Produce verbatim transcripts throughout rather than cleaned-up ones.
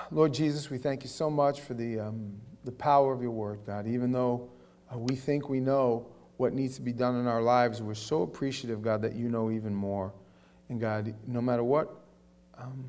Lord Jesus, we thank you so much for the, um, the power of your word, God. Even though uh, we think we know what needs to be done in our lives, we're so appreciative, God, that you know even more. And God, no matter what, um,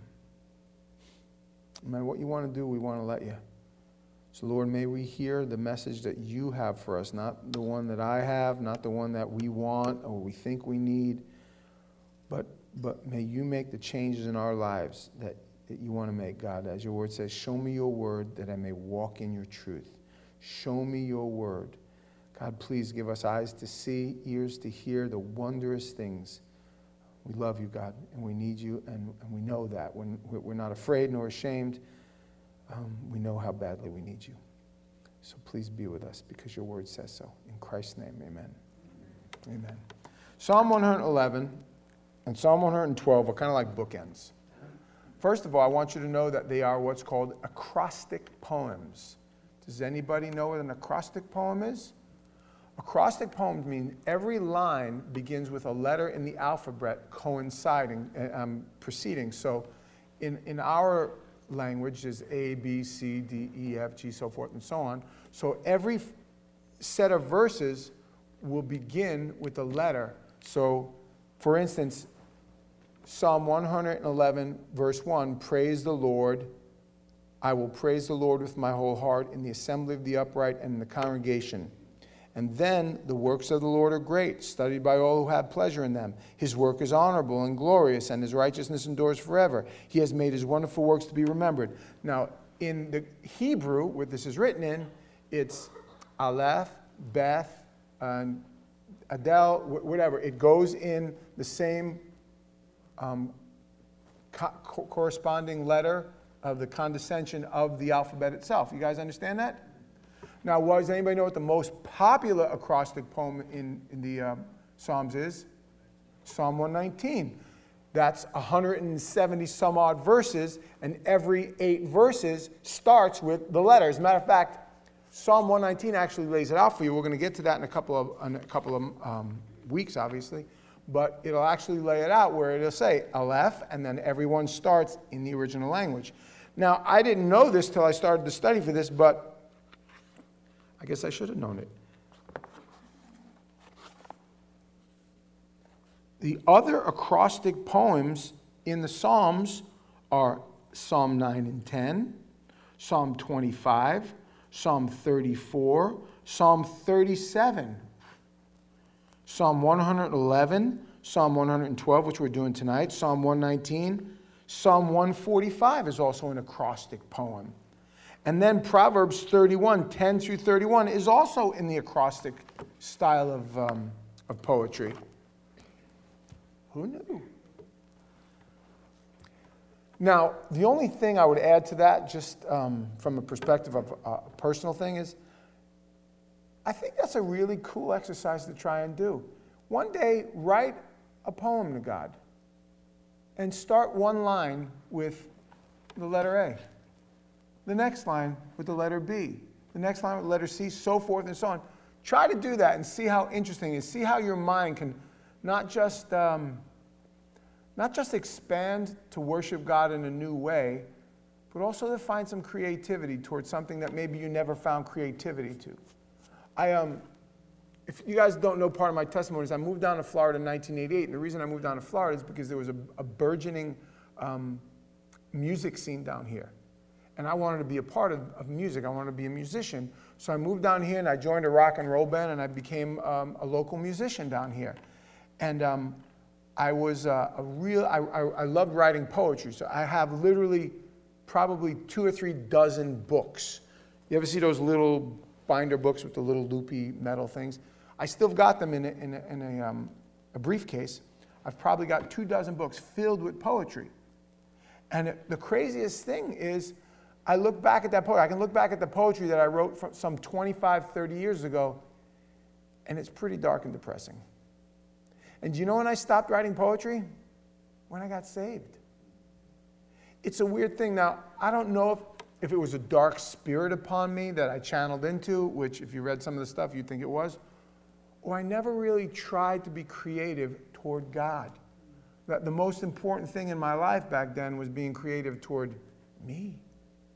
no matter what you want to do, we want to let you. So Lord, may we hear the message that you have for us, not the one that I have, not the one that we want or we think we need, but, but may you make the changes in our lives that, that you want to make, God. As your word says, show me your word that I may walk in your truth. Show me your word. God, please give us eyes to see, ears to hear the wondrous things. We love you, God, and we need you, and, and we know that. When we're not afraid nor ashamed, um, we know how badly we need you. So please be with us because your word says so. In Christ's name, amen. Amen. Psalm one eleven and Psalm one twelve are kind of like bookends. First of all, I want you to know that they are what's called acrostic poems. Does anybody know what an acrostic poem is? Acrostic poems mean every line begins with a letter in the alphabet coinciding, um, preceding. So in, in our language is A, B, C, D, E, F, G, so forth and so on. So every set of verses will begin with a letter. So, for instance, Psalm one eleven, verse one, praise the Lord. I will praise the Lord with my whole heart in the assembly of the upright and in the congregation. And then the works of the Lord are great, studied by all who have pleasure in them. His work is honorable and glorious, and his righteousness endures forever. He has made his wonderful works to be remembered. Now, in the Hebrew, what this is written in, it's Aleph, Beth, and Adel, whatever. It goes in the same um, co- corresponding letter of the condescension of the alphabet itself. You guys understand that? Now, does anybody know what the most popular acrostic poem in, in the uh, Psalms is? Psalm one nineteen. That's one hundred seventy some odd verses, and every eight verses starts with the letter. As a matter of fact, Psalm one nineteen actually lays it out for you. We're going to get to that in a couple of, in a couple of um, weeks, obviously. But it'll actually lay it out where it'll say Aleph, and then everyone starts in the original language. Now, I didn't know this till I started to study for this, but I guess I should have known it. The other acrostic poems in the Psalms are Psalm nine and ten, Psalm twenty-five, Psalm thirty-four, Psalm thirty-seven, Psalm one eleven, Psalm one twelve, which we're doing tonight, Psalm one nineteen, Psalm one forty-five is also an acrostic poem. And then Proverbs thirty-one, ten through thirty-one is also in the acrostic style of, um, of poetry. Who knew? Now, the only thing I would add to that, just um, from a perspective of a personal thing, is I think that's a really cool exercise to try and do. One day, write a poem to God and start one line with the letter A. The next line with the letter B, the next line with the letter C, so forth and so on. Try to do that and see how interesting it is. See how your mind can not just, um, not just expand to worship God in a new way, but also to find some creativity towards something that maybe you never found creativity to. I, um, if you guys don't know part of my testimony is I moved down to Florida in nineteen eighty-eight, and the reason I moved down to Florida is because there was a, a burgeoning um, music scene down here. And I wanted to be a part of, of music. I wanted to be a musician. So I moved down here and I joined a rock and roll band and I became um, a local musician down here. And um, I was uh, a real, I, I, I loved writing poetry. So I have literally probably two or three dozen books. You ever see those little binder books with the little loopy metal things? I still got them in a, in a, in a, um, a briefcase. I've probably got two dozen books filled with poetry. And it, the craziest thing is, I look back at that poetry. I can look back at the poetry that I wrote from some twenty-five, thirty years ago, and it's pretty dark and depressing. And do you know when I stopped writing poetry? When I got saved. It's a weird thing. Now, I don't know if, if it was a dark spirit upon me that I channeled into, which if you read some of the stuff, you'd think it was, or I never really tried to be creative toward God. That the most important thing in my life back then was being creative toward me.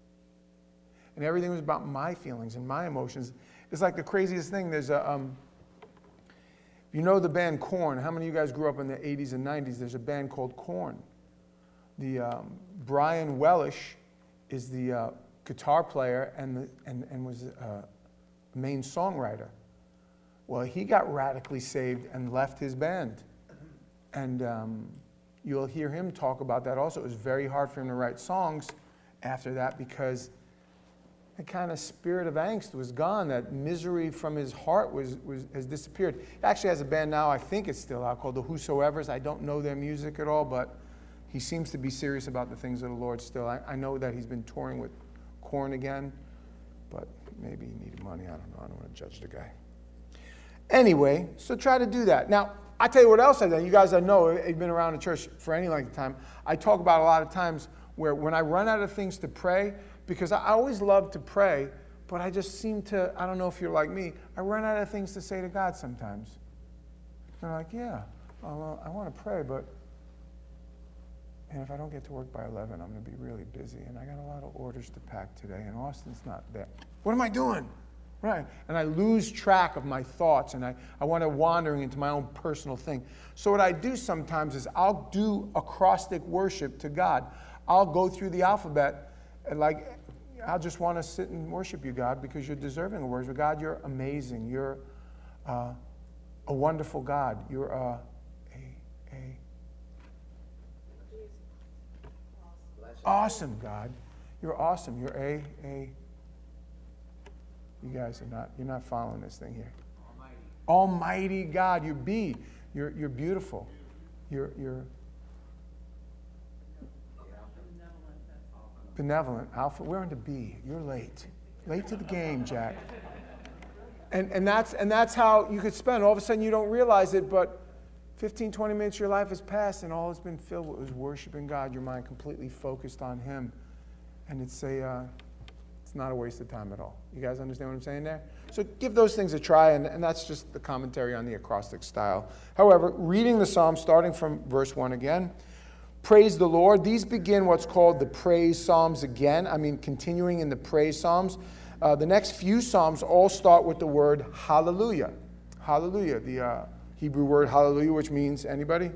and everything was about my feelings and my emotions. It's like the craziest thing. There's a, um, you know the band Korn. How many of you guys grew up in the eighties and nineties? There's a band called Korn. The um, Brian Wellish is the uh, guitar player and, the, and, and was a main songwriter. Well, he got radically saved and left his band. And um, you'll hear him talk about that also. It was very hard for him to write songs after that because the kind of spirit of angst was gone. That misery from his heart was, was has disappeared. He actually has a band now, I think it's still out, called the Whosoevers. I don't know their music at all, but he seems to be serious about the things of the Lord still. I, I know that he's been touring with Korn again, but maybe he needed money. I don't know. I don't want to judge the guy. Anyway, so try to do that. Now, I tell you what else I've done. You guys I know, have been around the church for any length of time. I talk about a lot of times where when I run out of things to pray, because I always love to pray, but I just seem to, I don't know if you're like me, I run out of things to say to God sometimes. And I'm like, yeah, well, I want to pray, but and if I don't get to work by eleven, I'm going to be really busy. And I got a lot of orders to pack today, and Austin's not there. What am I doing? Right. And I lose track of my thoughts, and I, I want to wandering into my own personal thing. So what I do sometimes is I'll do acrostic worship to God. I'll go through the alphabet, and like, I'll just want to sit and worship you, God, because you're deserving of worship. God, you're amazing. You're uh, a wonderful God. You're uh, a, a awesome God. You're awesome. You're a, a, you guys are not, you're not following this thing here. Almighty. Almighty God. You're B. You're, you're beautiful. You're, you're benevolent. Alpha. We're on to B. You're late. Late to the game, Jack. And, and, that's, and that's how you could spend. All of a sudden you don't realize it, but fifteen, twenty minutes of your life has passed and all it's been filled with was worshiping God, your mind completely focused on Him. And it's a, uh, it's not a waste of time at all. You guys understand what I'm saying there? So give those things a try, and, and that's just the commentary on the acrostic style. However, reading the Psalm, starting from verse one again, praise the Lord. These begin what's called the praise Psalms again. I mean, continuing in the praise Psalms. Uh, the next few Psalms all start with the word hallelujah. Hallelujah, the uh, Hebrew word hallelujah, which means, anybody?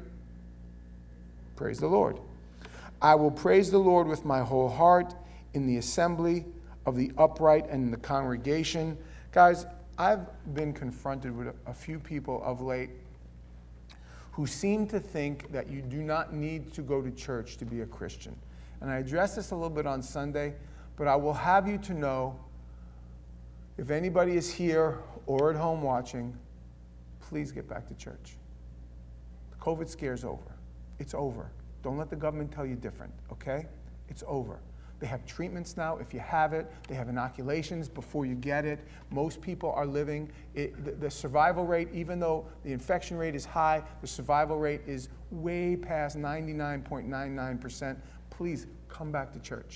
Praise the Lord. I will praise the Lord with my whole heart in the assembly of the upright and in the congregation. Guys, I've been confronted with a, a few people of late who seem to think that you do not need to go to church to be a Christian. And I addressed this a little bit on Sunday, but I will have you to know, if anybody is here or at home watching, please get back to church. The COVID scare's over. It's over. Don't let the government tell you different, okay? It's over. They have treatments now if you have it. They have inoculations before you get it. Most people are living, it, the, the survival rate, even though the infection rate is high, the survival rate is way past ninety-nine point nine nine percent. Please come back to church.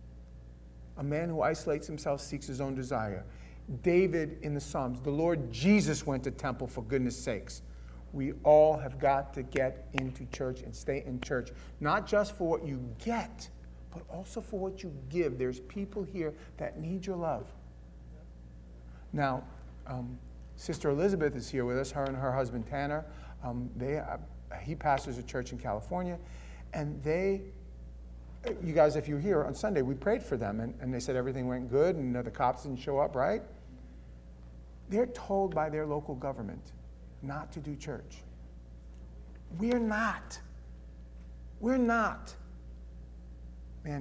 A man who isolates himself seeks his own desire. David in the Psalms, the Lord Jesus went to temple for goodness sakes. We all have got to get into church and stay in church, not just for what you get, but also for what you give. There's people here that need your love. Now, um, Sister Elizabeth is here with us, her and her husband Tanner. Um, they, uh, he pastors a church in California, and they, you guys, if you were here on Sunday, we prayed for them, and, and they said everything went good, and uh, the cops didn't show up, right? They're told by their local government not to do church. We're not. We're not. Man,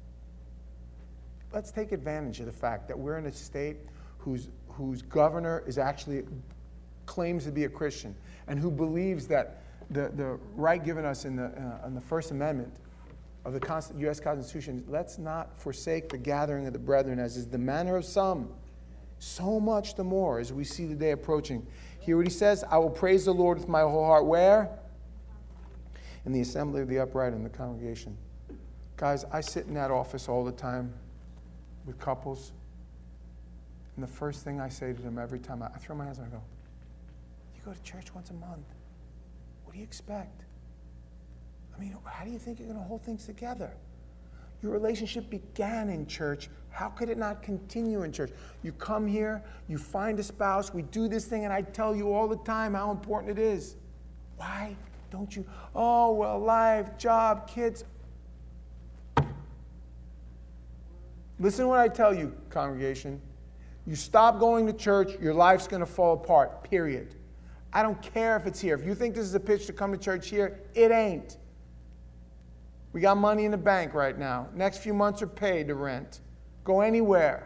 let's take advantage of the fact that we're in a state whose, whose governor is actually claims to be a Christian and who believes that the, the right given us in the, uh, in the First Amendment of the U S Constitution, let's not forsake the gathering of the brethren, as is the manner of some. So much the more as we see the day approaching. Hear what he says, I will praise the Lord with my whole heart. Where? In the assembly of the upright in the congregation. Guys, I sit in that office all the time with couples, and the first thing I say to them every time, I, I throw my hands up and I go, you go to church once a month. What do you expect? I mean, how do you think you're going to hold things together? Your relationship began in church. How could it not continue in church? You come here, you find a spouse, we do this thing, and I tell you all the time how important it is. Why don't you? Oh, well, life, job, kids. Listen to what I tell you, congregation. You stop going to church, your life's going to fall apart, period. I don't care if it's here. If you think this is a pitch to come to church here, it ain't. We got money in the bank right now. Next few months are paid to rent. Go anywhere.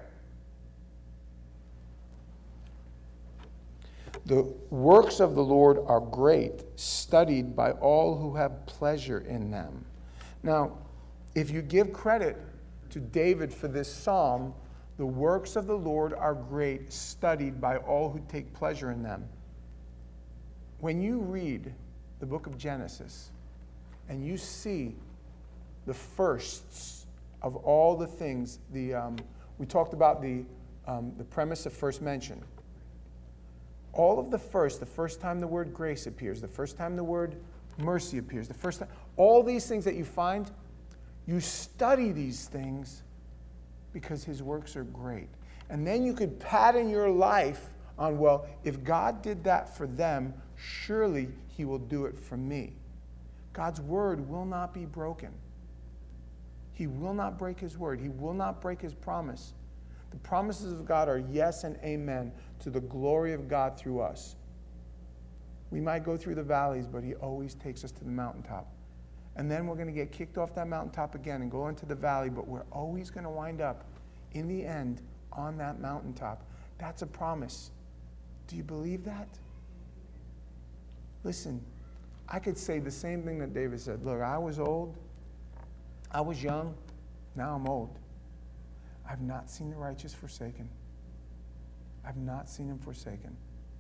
The works of the Lord are great, studied by all who have pleasure in them. Now, if you give credit to David for this psalm, the works of the Lord are great, studied by all who take pleasure in them. When you read the book of Genesis and you see the firsts of all the things, the um, we talked about the, um, the premise of first mention. All of the first, the first time the word grace appears, the first time the word mercy appears, the first time, all these things that you find, you study these things because his works are great. And then you could pattern your life on, well, if God did that for them, surely he will do it for me. God's word will not be broken. He will not break his word. He will not break his promise. The promises of God are yes and amen to the glory of God through us. We might go through the valleys, but he always takes us to the mountaintop. And then we're going to get kicked off that mountaintop again and go into the valley, but we're always going to wind up in the end on that mountaintop. That's a promise. Do you believe that? Listen, I could say the same thing that David said. Look, I was old. I was young. Now I'm old. I've not seen the righteous forsaken. I've not seen him forsaken.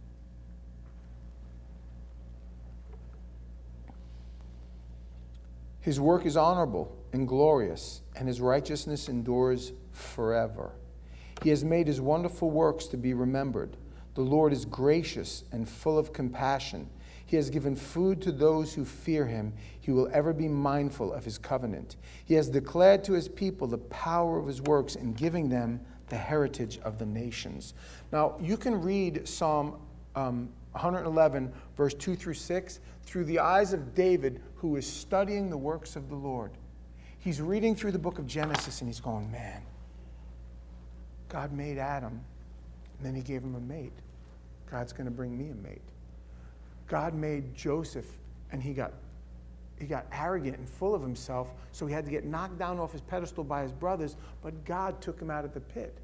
His work is honorable and glorious, and his righteousness endures forever. He has made his wonderful works to be remembered. The Lord is gracious and full of compassion. He has given food to those who fear him. He will ever be mindful of his covenant. He has declared to his people the power of his works in giving them the heritage of the nations. Now, you can read Psalm um, one eleven, verse two through six, through the eyes of David, who is studying the works of the Lord. He's reading through the book of Genesis, and he's going, man, God made Adam, and then he gave him a mate. God's going to bring me a mate. God made Joseph, and he got, he got arrogant and full of himself, so he had to get knocked down off his pedestal by his brothers, but God took him out of the pit.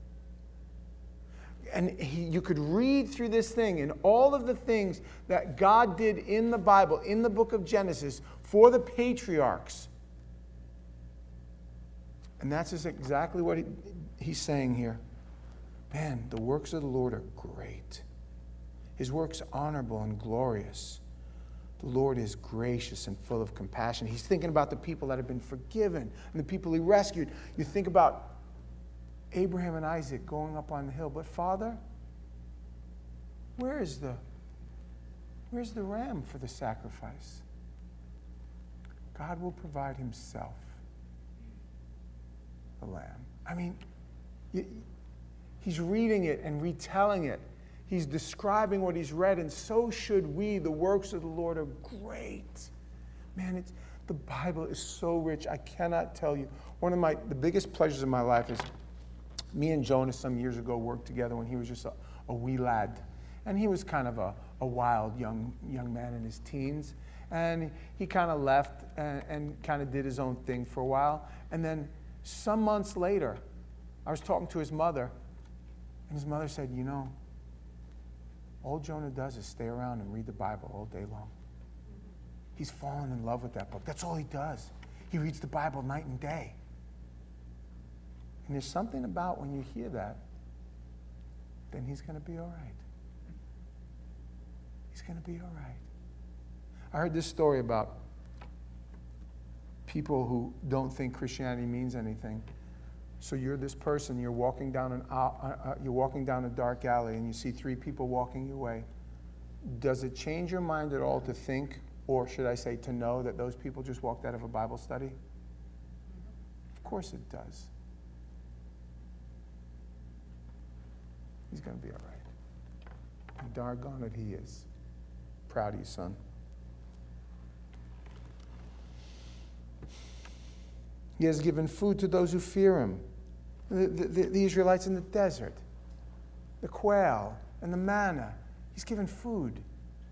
And he, you could read through this thing and all of the things that God did in the Bible, in the book of Genesis, for the patriarchs. And that's just exactly what he, he's saying here. Man, the works of the Lord are great. His works honorable and glorious. The Lord is gracious and full of compassion. He's thinking about the people that have been forgiven and the people he rescued. You think about Abraham and Isaac going up on the hill. But Father, where is the, where's the ram for the sacrifice? God will provide himself the lamb. I mean, he's reading it and retelling it. He's describing what he's read, and so should we. The works of the Lord are great. Man, it's, the Bible is so rich. I cannot tell you. One of my the biggest pleasures in my life is me and Jonas some years ago worked together when he was just a, a wee lad. And he was kind of a, a wild young, young man in his teens. And he kind of left and, and kind of did his own thing for a while. And then some months later, I was talking to his mother, and his mother said, you know, all Jonah does is stay around and read the Bible all day long. He's fallen in love with that book. That's all he does. He reads the Bible night and day. And there's something about when you hear that, then he's going to be all right. He's going to be all right. I heard this story about people who don't think Christianity means anything. So you're this person, you're walking down an uh, uh, you're walking down a dark alley, and you see three people walking your way. Does it change your mind at all to think, or should I say to know, that those people just walked out of a Bible study? Of course it does. He's going to be all right. And doggone it, he is. Proud of you, son. He has given food to those who fear him. The, the, the Israelites in the desert, the quail and the manna. He's given food.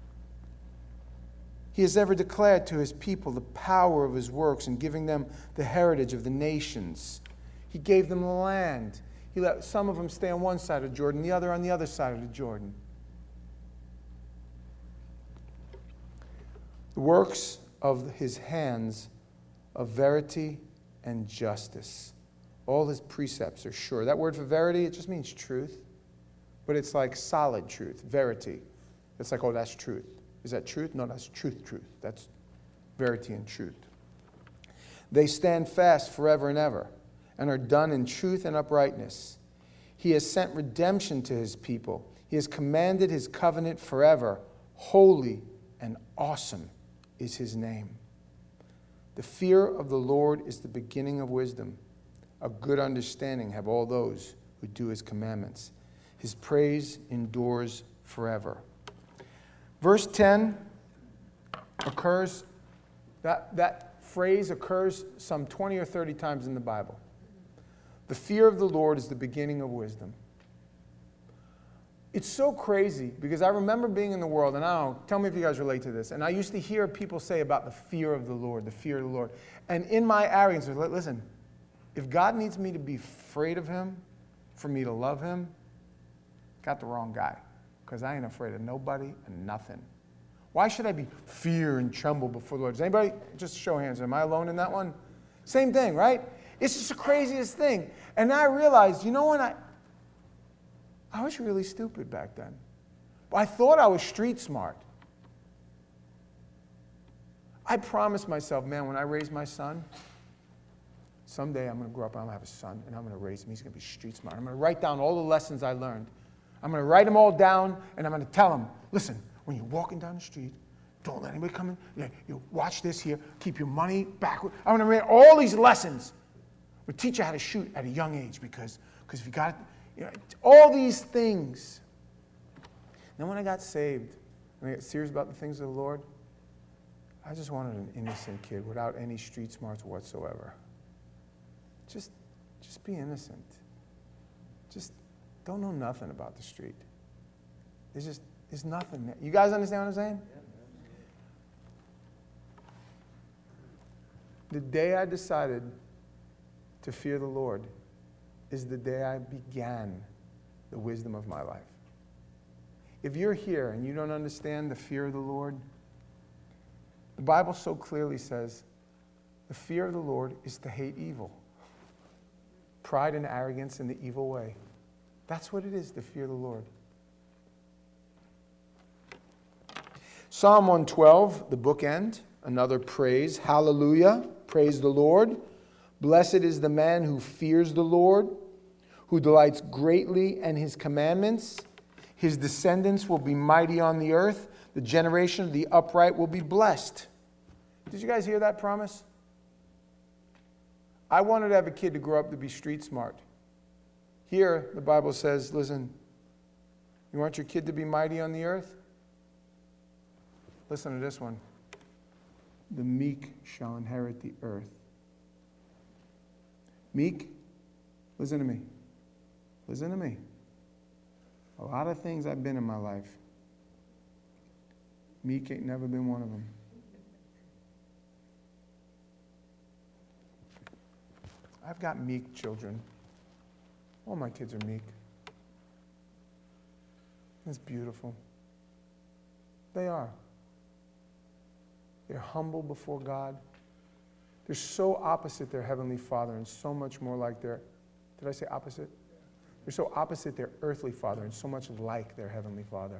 He has ever declared to his people the power of his works in giving them the heritage of the nations. He gave them the land. He let some of them stay on one side of Jordan, the other on the other side of the Jordan. The works of his hands of verity and justice. All his precepts are sure. That word for verity, it just means truth. But it's like solid truth, verity. It's like, oh, that's truth. Is that truth? No, that's truth, truth. That's verity and truth. They stand fast forever and ever and are done in truth and uprightness. He has sent redemption to his people. He has commanded his covenant forever. Holy and awesome is his name. The fear of the Lord is the beginning of wisdom. A good understanding have all those who do his commandments. His praise endures forever. Verse ten occurs, that, that phrase occurs some twenty or thirty times in the Bible. The fear of the Lord is the beginning of wisdom. It's so crazy because I remember being in the world, and I don't know, tell me if you guys relate to this, and I used to hear people say about the fear of the Lord, the fear of the Lord. And in my arrogance, listen, if God needs me to be afraid of him, for me to love him, got the wrong guy. Because I ain't afraid of nobody and nothing. Why should I be fear and tremble before the Lord? Does anybody, just show hands, am I alone in that one? Same thing, right? It's just the craziest thing. And I realized, you know what, I, I was really stupid back then. I thought I was street smart. I promised myself, man, when I raise my son, someday I'm going to grow up and I'm going to have a son, and I'm going to raise him. He's going to be street smart. I'm going to write down all the lessons I learned. I'm going to write them all down, and I'm going to tell them, listen, when you're walking down the street, don't let anybody come in. Yeah, you watch this here. Keep your money backward. I'm going to write all these lessons. We teach you how to shoot at a young age because because if you got, you know, all these things. Then when I got saved, and I got serious about the things of the Lord, I just wanted an innocent kid without any street smarts whatsoever. Just, just be innocent. Just don't know nothing about the street. There's just, there's nothing there. You guys understand what I'm saying? The day I decided to fear the Lord is the day I began the wisdom of my life. If you're here and you don't understand the fear of the Lord, the Bible so clearly says the fear of the Lord is to hate evil. Pride and arrogance in the evil way. That's what it is to fear the Lord. Psalm one twelve, the bookend, another praise. Hallelujah. Praise the Lord. Blessed is the man who fears the Lord, who delights greatly in his commandments. His descendants will be mighty on the earth. The generation of the upright will be blessed. Did you guys hear that promise? I wanted to have a kid to grow up to be street smart. Here, the Bible says, listen, you want your kid to be mighty on the earth? Listen to this one. The meek shall inherit the earth. Meek, listen to me. Listen to me. A lot of things I've been in my life. Meek ain't never been one of them. I've got meek children. All my kids are meek. It's beautiful. They are. They're humble before God. They're so opposite their Heavenly Father and so much more like their, did I say opposite? They're so opposite their earthly father and so much like their Heavenly Father.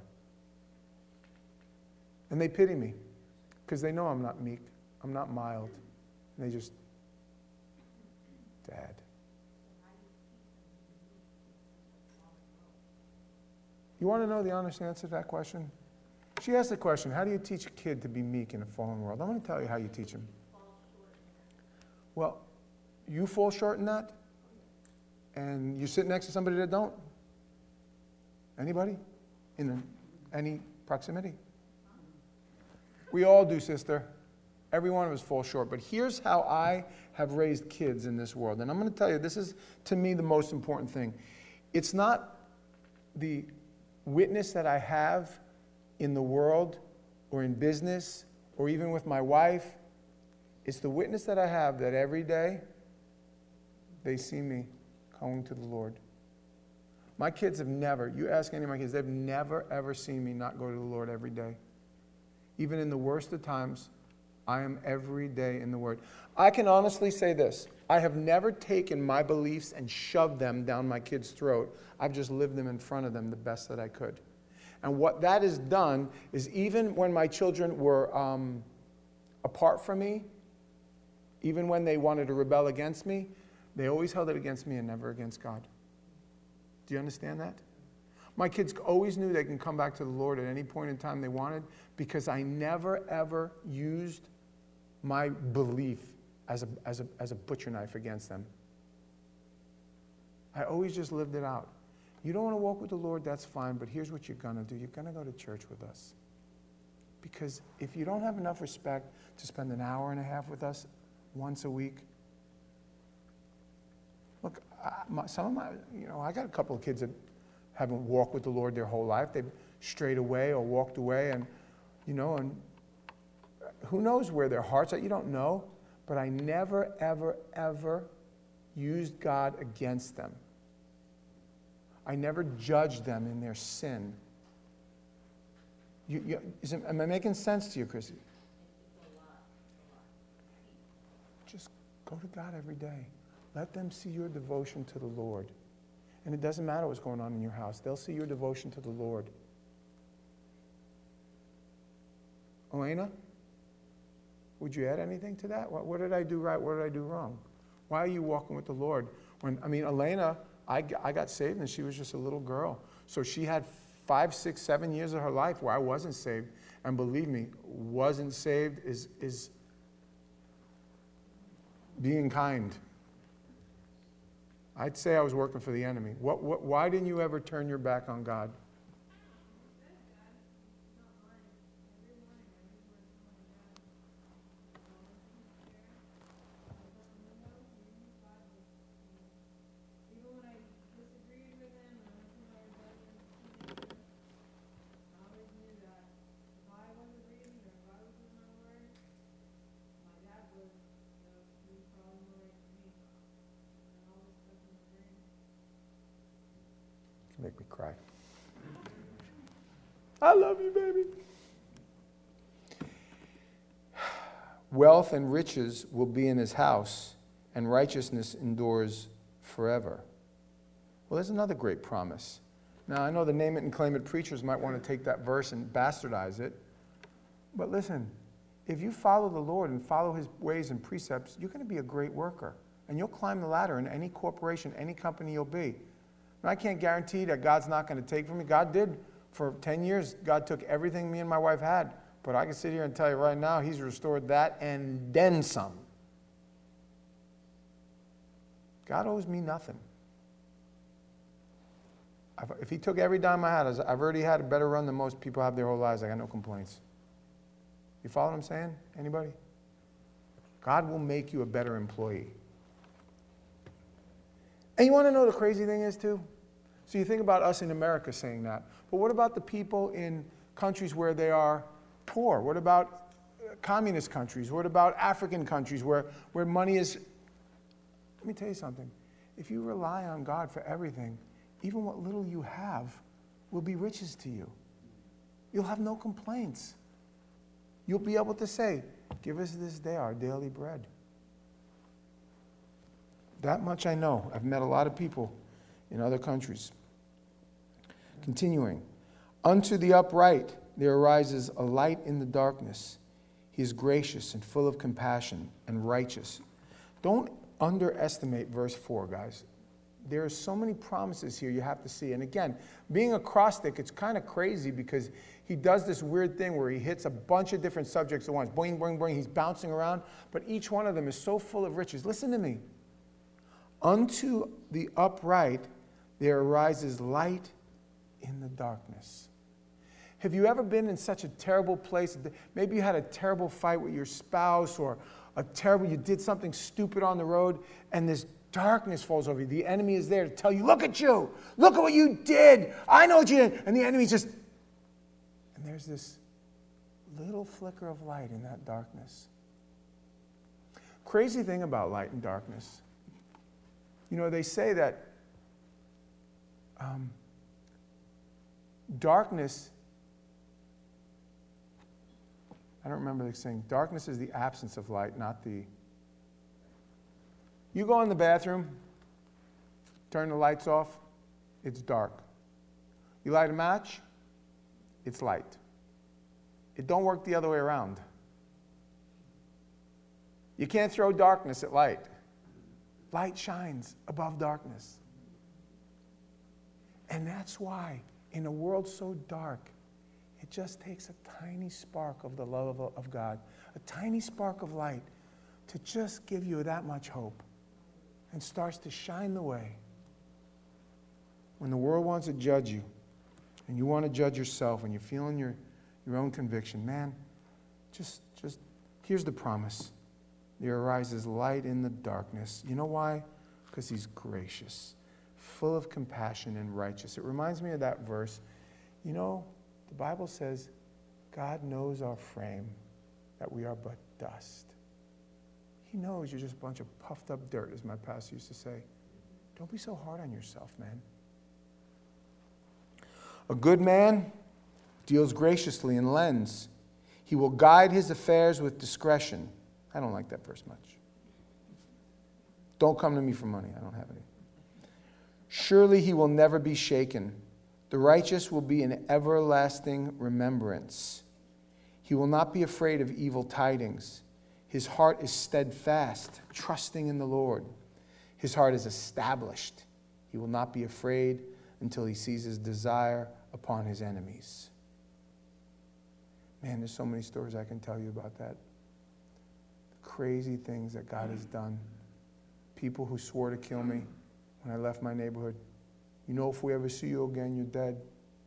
And they pity me because they know I'm not meek. I'm not mild. And they just, Dad. You want to know the honest answer to that question? She asked the question, how do you teach a kid to be meek in a fallen world? I'm going to tell you how you teach him. Well, You fall short in that? And you sit next to somebody that don't? Anybody? In any proximity? We all do, sister. Every one of us fall short. But here's how I have raised kids in this world. And I'm going to tell you, this is, to me, the most important thing. It's not the witness that I have in the world or in business or even with my wife. It's the witness that I have that every day they see me going to the Lord. My kids have never, you ask any of my kids, they've never, ever seen me not go to the Lord every day. Even in the worst of times, I am every day in the Word. I can honestly say this. I have never taken my beliefs and shoved them down my kids' throat. I've just lived them in front of them the best that I could. And what that has done is even when my children were um, apart from me, even when they wanted to rebel against me, they always held it against me and never against God. Do you understand that? My kids always knew they can come back to the Lord at any point in time they wanted because I never, ever used my belief as a, as a, as a butcher knife against them. I always just lived it out. You don't want to walk with the Lord, that's fine, but here's what you're going to do. You're going to go to church with us. Because if you don't have enough respect to spend an hour and a half with us once a week, look, I, my, some of my, you know, I got a couple of kids that haven't walked with the Lord their whole life. They've strayed away or walked away, and, you know, and who knows where their hearts are? You don't know. But I never, ever, ever used God against them. I never judged them in their sin. You, you, is it, am I making sense to you, Chrissy? Just go to God every day. Let them see your devotion to the Lord. And it doesn't matter what's going on in your house. They'll see your devotion to the Lord. Elena? Would you add anything to that? What, what did I do right? What did I do wrong? Why are you walking with the Lord? When I mean, Elena, I, I got saved and she was just a little girl. So she had five, six, seven years of her life where I wasn't saved. And believe me, wasn't saved is, is being kind. I'd say I was working for the enemy. What, what, why didn't you ever turn your back on God? Make me cry. I love you, baby. Wealth and riches will be in his house, and righteousness endures forever. Well, there's another great promise. Now, I know the name it and claim it preachers might want to take that verse and bastardize it. But listen, if you follow the Lord and follow his ways and precepts, you're going to be a great worker. And you'll climb the ladder in any corporation, any company you'll be. And I can't guarantee that God's not going to take from me. God did for ten years. God took everything me and my wife had. But I can sit here and tell you right now, he's restored that and then some. God owes me nothing. I've, if he took every dime I had, I've already had a better run than most people have their whole lives. I got no complaints. You follow what I'm saying? Anybody? God will make you a better employee. And you want to know the crazy thing is, too? So you think about us in America saying that. But what about the people in countries where they are poor? What about communist countries? What about African countries where, where money is... Let me tell you something. If you rely on God for everything, even what little you have will be riches to you. You'll have no complaints. You'll be able to say, give us this day our daily bread. That much I know. I've met a lot of people in other countries. Continuing. Unto the upright there arises a light in the darkness. He is gracious and full of compassion and righteous. Don't underestimate verse four, guys. There are so many promises here you have to see. And again, being acrostic, it's kind of crazy because he does this weird thing where he hits a bunch of different subjects at once. Boing, boing, boing. He's bouncing around. But each one of them is so full of riches. Listen to me. Unto the upright there arises light in the darkness. Have you ever been in such a terrible place? Maybe you had a terrible fight with your spouse, or a terrible, you did something stupid on the road, and this darkness falls over you. The enemy is there to tell you, look at you. Look at what you did. I know what you did. And the enemy just, and there's this little flicker of light in that darkness. Crazy thing about light and darkness. You know, they say that um, darkness, I don't remember the saying, darkness is the absence of light, not the... You go in the bathroom, turn the lights off, it's dark. You light a match, it's light. It don't work the other way around. You can't throw darkness at light. Light shines above darkness. And that's why, in a world so dark, it just takes a tiny spark of the love of, of God, a tiny spark of light, to just give you that much hope, and starts to shine the way. When the world wants to judge you, and you want to judge yourself, and you're feeling your, your own conviction, man, just, just, here's the promise. There arises light in the darkness. You know why? Because he's gracious, full of compassion and righteous. It reminds me of that verse. You know, the Bible says, God knows our frame, that we are but dust. He knows you're just a bunch of puffed up dirt, as my pastor used to say. Don't be so hard on yourself, man. A good man deals graciously and lends. He will guide his affairs with discretion. I don't like that verse much. Don't come to me for money. I don't have any. Surely he will never be shaken. The righteous will be in everlasting remembrance. He will not be afraid of evil tidings. His heart is steadfast, trusting in the Lord. His heart is established. He will not be afraid until he sees his desire upon his enemies. Man, there's so many stories I can tell you about that. Crazy things that God has done. People who swore to kill me when I left my neighborhood. You know, if we ever see you again, you're dead.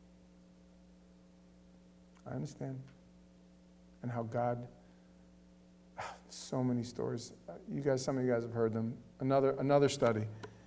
I understand. And how God, so many stories. You guys, some of you guys have heard them. Another, another study.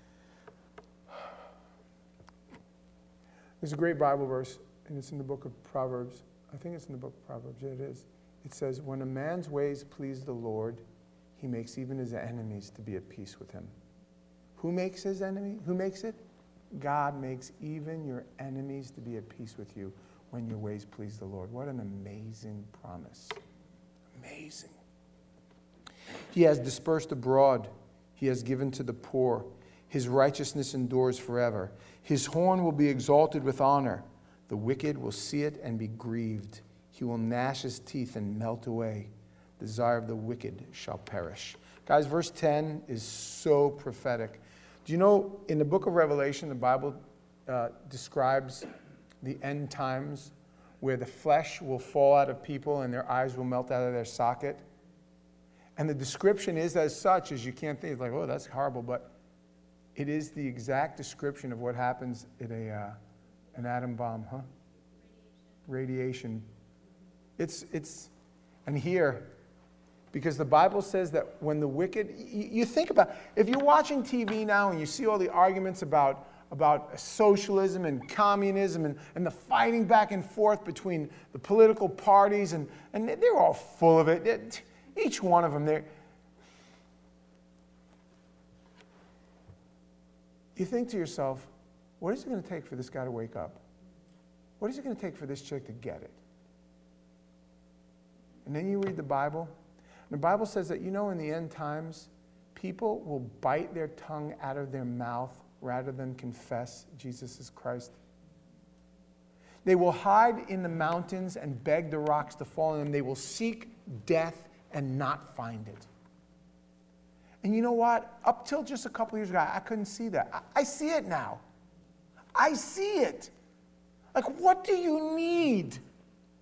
There's a great Bible verse, and it's in the book of Proverbs. I think it's in the book of Proverbs. Yeah, it is. It says, when a man's ways please the Lord, he makes even his enemies to be at peace with him. Who makes his enemy? Who makes it? God makes even your enemies to be at peace with you when your ways please the Lord. What an amazing promise. Amazing. He has dispersed abroad. He has given to the poor. His righteousness endures forever. His horn will be exalted with honor. The wicked will see it and be grieved. He will gnash his teeth and melt away. The desire of the wicked shall perish. Guys, verse ten is so prophetic. Do you know, in the book of Revelation, the Bible uh, describes the end times where the flesh will fall out of people and their eyes will melt out of their socket? And the description is as such as you can't think, like, oh, that's horrible, but it is the exact description of what happens in a, uh, an atom bomb, huh? Radiation. It's, it's, and here, because the Bible says that when the wicked, you, you think about, if you're watching T V now and you see all the arguments about, about socialism and communism and, and the fighting back and forth between the political parties, and, and they're all full of it. it each one of them, they're, you think to yourself, what is it going to take for this guy to wake up? What is it going to take for this chick to get it? And then you read the Bible. And the Bible says that, you know, in the end times, people will bite their tongue out of their mouth rather than confess Jesus is Christ. They will hide in the mountains and beg the rocks to fall on them. They will seek death and not find it. And you know what? Up till just a couple years ago, I couldn't see that. I, I see it now. I see it. Like, what do you need?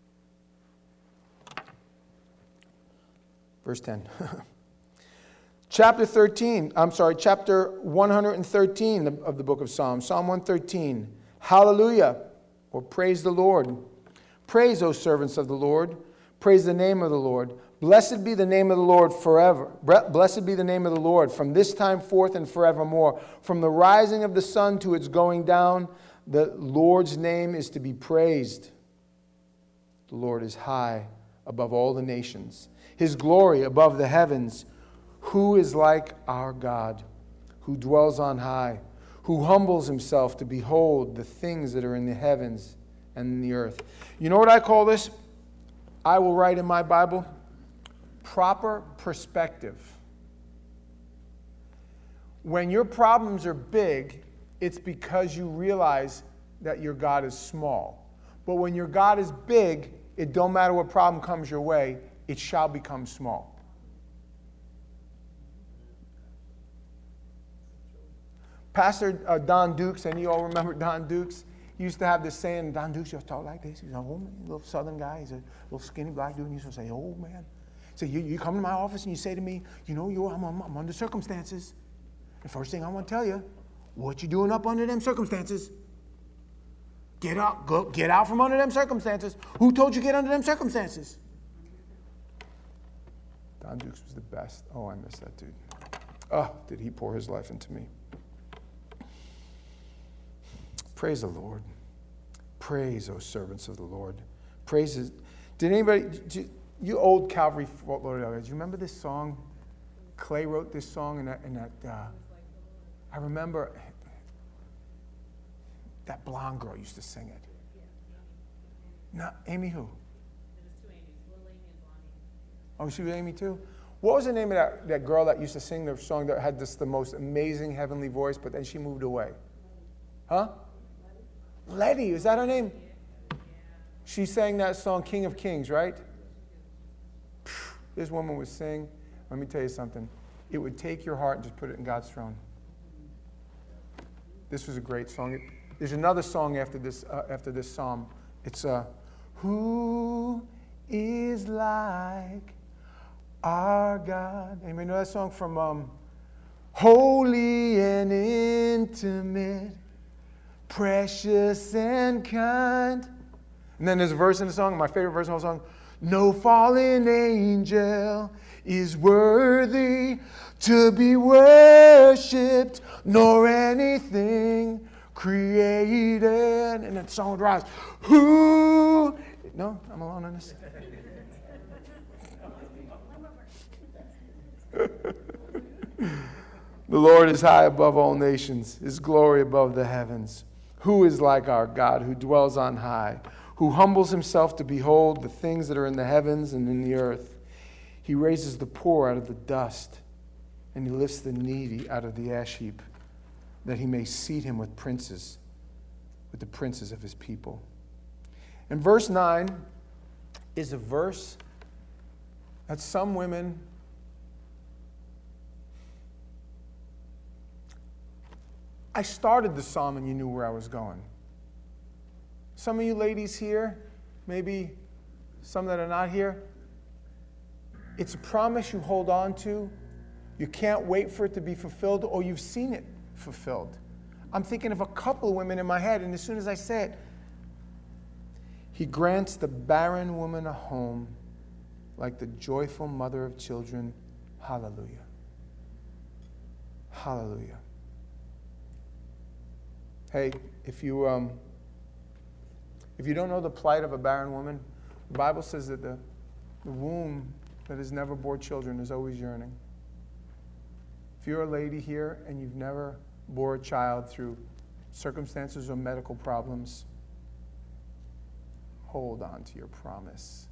Verse ten. Chapter thirteen, I'm sorry, chapter one hundred thirteen of the book of Psalms, Psalm one thirteen. Hallelujah, or praise the Lord. Praise, O servants of the Lord. Praise the name of the Lord. Blessed be the name of the Lord forever. Blessed be the name of the Lord from this time forth and forevermore. From the rising of the sun to its going down, the Lord's name is to be praised. The Lord is high above all the nations, His glory above the heavens. Who is like our God, who dwells on high, who humbles himself to behold the things that are in the heavens and in the earth? You know what I call this? I will write in my Bible, proper perspective. When your problems are big, it's because you realize that your God is small. But when your God is big, it don't matter what problem comes your way, it shall become small. Pastor uh, Don Dukes, and you all remember Don Dukes? He used to have this saying, Don Dukes used to talk like this. He's a old man, little southern guy. He's a little skinny black dude. And he used to say, old man. So you, you come to my office and you say to me, you know, you, I'm, I'm, I'm under circumstances. The first thing I want to tell you, what you doing up under them circumstances? Get up, go, get out from under them circumstances. Who told you get under them circumstances? Don Dukes was the best. Oh, I miss that dude. Oh, did he pour his life into me. Praise the Lord. Praise, O servants of the Lord. Praise His. Did anybody, did you old Calvary Fort Lauderdale, do you remember this song? Clay wrote this song, and that, and that uh, I remember that blonde girl used to sing it. Not Amy who? Oh, she was Amy too? What was the name of that, that girl that used to sing the song that had this the most amazing heavenly voice, but then she moved away? Huh? Letty, is that her name? She sang that song, King of Kings, right? This woman would sing. Let me tell you something. It would take your heart and just put it in God's throne. This was a great song. It, there's another song after this, uh, after this psalm. It's, uh, Who is like our God? Anybody know that song from um, Holy and Intimate, Precious and Kind. And then there's a verse in the song, my favorite verse in the whole song. No fallen angel is worthy to be worshipped, nor anything created. And then the song would rise. Who? No, I'm alone on this. The Lord is high above all nations, His glory above the heavens. Who is like our God, who dwells on high, who humbles Himself to behold the things that are in the heavens and in the earth? He raises the poor out of the dust, and He lifts the needy out of the ash heap, that He may seat him with princes, with the princes of His people. And verse nine is a verse that some women I started the psalm and you knew where I was going. Some of you ladies here, maybe some that are not here, it's a promise you hold on to. You can't wait for it to be fulfilled, or you've seen it fulfilled. I'm thinking of a couple of women in my head, and as soon as I say it, He grants the barren woman a home like the joyful mother of children. Hallelujah. Hallelujah. Hey, if you um, if you don't know the plight of a barren woman, the Bible says that the, the womb that has never bore children is always yearning. If you're a lady here and you've never bore a child through circumstances or medical problems, hold on to your promise.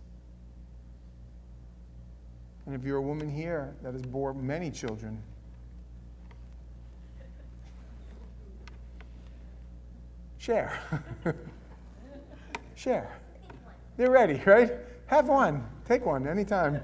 And if you're a woman here that has bore many children, share. Share. They're ready, right? Have one. Take one anytime.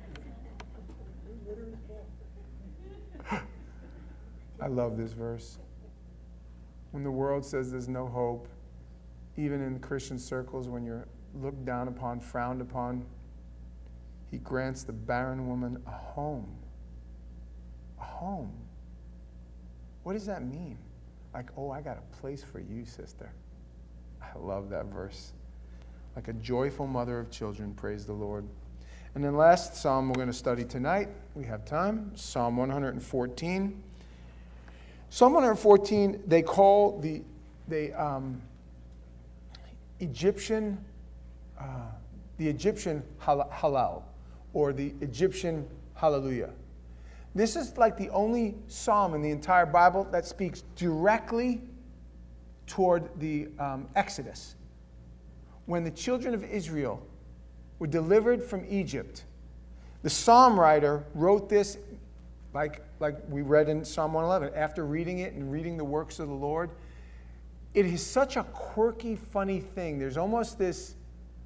I love this verse. When the world says there's no hope, even in Christian circles, when you're looked down upon, frowned upon, He grants the barren woman a home home. What does that mean? Like, oh, I got a place for you, sister. I love that verse. Like a joyful mother of children, praise the Lord. And then last psalm we're going to study tonight, we have time, Psalm one fourteen. Psalm one fourteen, they call the, the um, Egyptian, uh, the Egyptian Hallel, or the Egyptian Hallelujah. This is like the only psalm in the entire Bible that speaks directly toward the um, Exodus. When the children of Israel were delivered from Egypt, the psalm writer wrote this like, like we read in Psalm one eleven. After reading it and reading the works of the Lord, it is such a quirky, funny thing. There's almost this,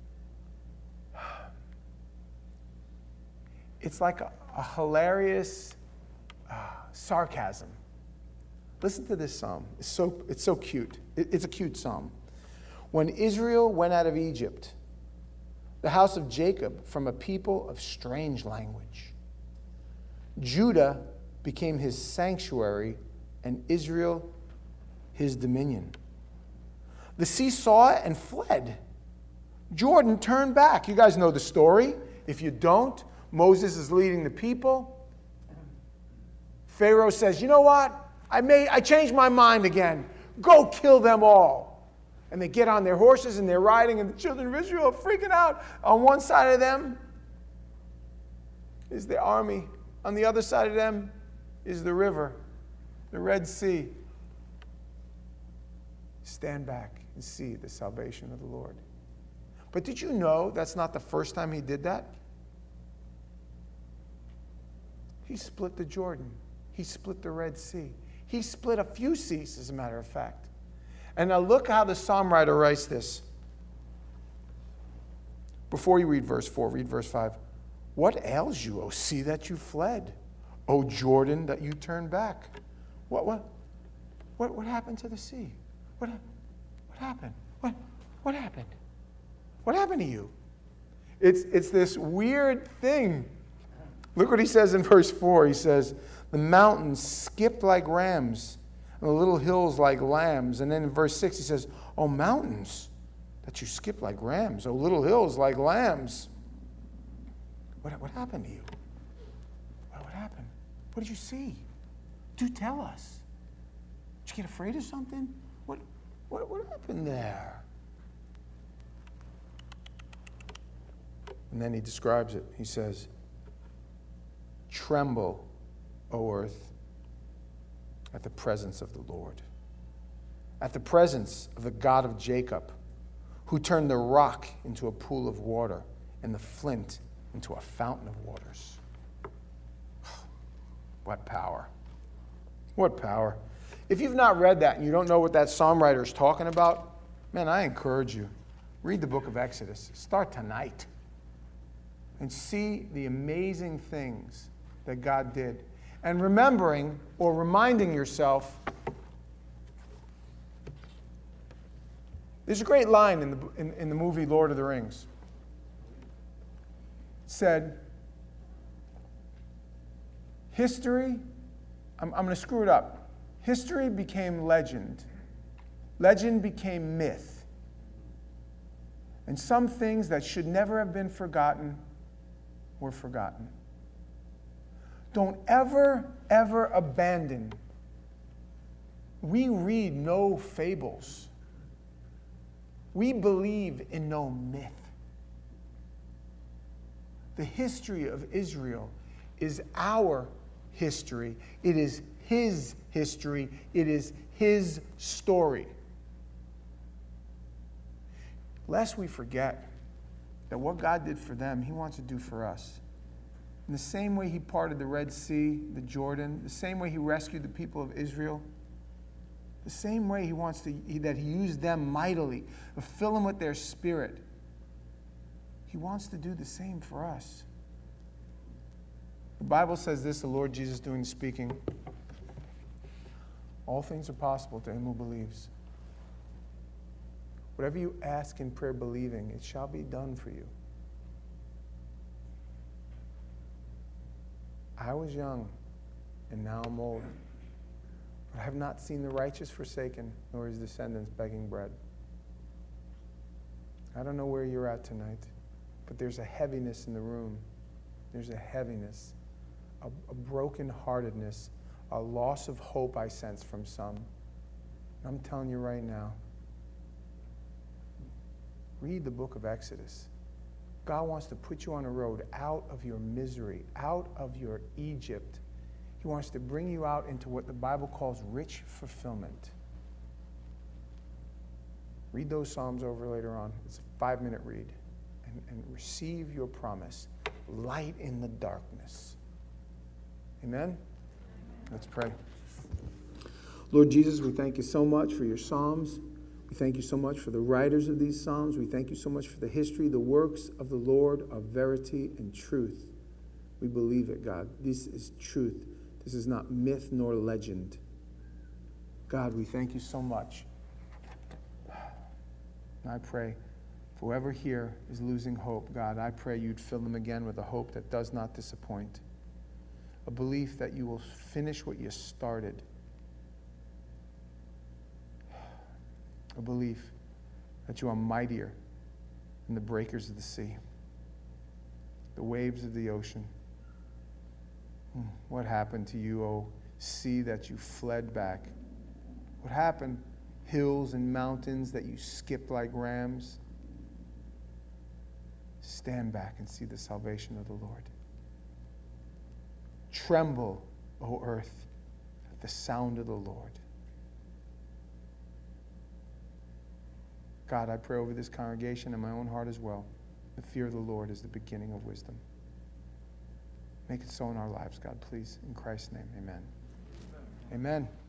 it's like a, a hilarious uh, sarcasm. Listen to this psalm. It's so, it's so cute. It, it's a cute psalm. When Israel went out of Egypt, the house of Jacob from a people of strange language, Judah became his sanctuary and Israel his dominion. The sea saw it and fled. Jordan turned back. You guys know the story. If you don't, Moses is leading the people. Pharaoh says, you know what? I made, I changed my mind again. Go kill them all. And they get on their horses and they're riding, and the children of Israel are freaking out. On one side of them is the army. On the other side of them is the river, the Red Sea. Stand back and see the salvation of the Lord. But did you know that's not the first time he did that? He split the Jordan. He split the Red Sea. He split a few seas, as a matter of fact. And now look how the psalm writer writes this. Before you read verse four, read verse five. What ails you, O sea, that you fled? O Jordan, that you turned back? What, what, what, what happened to the sea? What, what happened? What, what happened? What happened to you? It's, it's this weird thing. Look what he says in verse four. He says, the mountains skipped like rams, and the little hills like lambs. And then in verse six he says, oh, mountains, that you skip like rams. Oh, little hills like lambs. What, what happened to you? What, what happened? What did you see? Do tell us. Did you get afraid of something? What, what, what happened there? And then he describes it. He says, tremble, O earth, at the presence of the Lord, at the presence of the God of Jacob, who turned the rock into a pool of water and the flint into a fountain of waters. What power. What power. If you've not read that and you don't know what that psalm writer is talking about, man, I encourage you. Read the book of Exodus. Start tonight and see the amazing things that God did. And remembering or reminding yourself, there's a great line in the, in, in the movie Lord of the Rings. It said, history, I'm, I'm going to screw it up. History became legend. Legend became myth. And some things that should never have been forgotten were forgotten. Don't ever, ever abandon. We read no fables. We believe in no myth. The history of Israel is our history. It is his history. It is his story. Lest we forget that what God did for them, he wants to do for us. In the same way he parted the Red Sea, the Jordan, the same way he rescued the people of Israel, the same way he wants to, that he used them mightily, to fill them with their spirit, he wants to do the same for us. The Bible says this, the Lord Jesus doing the speaking, all things are possible to him who believes. Whatever you ask in prayer believing, it shall be done for you. I was young. and now I'm old. But I have not seen the righteous forsaken, nor his descendants begging bread. I don't know where you're at tonight, but there's a heaviness in the room. There's a heaviness, a, a brokenheartedness, a loss of hope I sense from some. I'm telling you right now, read the book of Exodus. God wants to put you on a road out of your misery, out of your Egypt. He wants to bring you out into what the Bible calls rich fulfillment. Read those Psalms over later on. It's a five-minute read. And, and receive your promise. Light in the darkness. Amen? Let's pray. Lord Jesus, we thank you so much for your Psalms. We thank you so much for the writers of these Psalms. We thank you so much for the history. The works of the Lord are verity and truth. We believe it, God. This is truth. This is not myth nor legend. God, we thank you so much. And I pray, for whoever here is losing hope, God, I pray you'd fill them again with a hope that does not disappoint. A belief that you will finish what you started. A belief that you are mightier than the breakers of the sea, the waves of the ocean. What happened to you, O sea, that you fled back? What happened, hills and mountains that you skipped like rams? Stand back and see the salvation of the Lord. Tremble, O earth, at the sound of the Lord. God, I pray over this congregation and my own heart as well. The fear of the Lord is the beginning of wisdom. Make it so in our lives, God, please. In Christ's name, amen. Amen. Amen.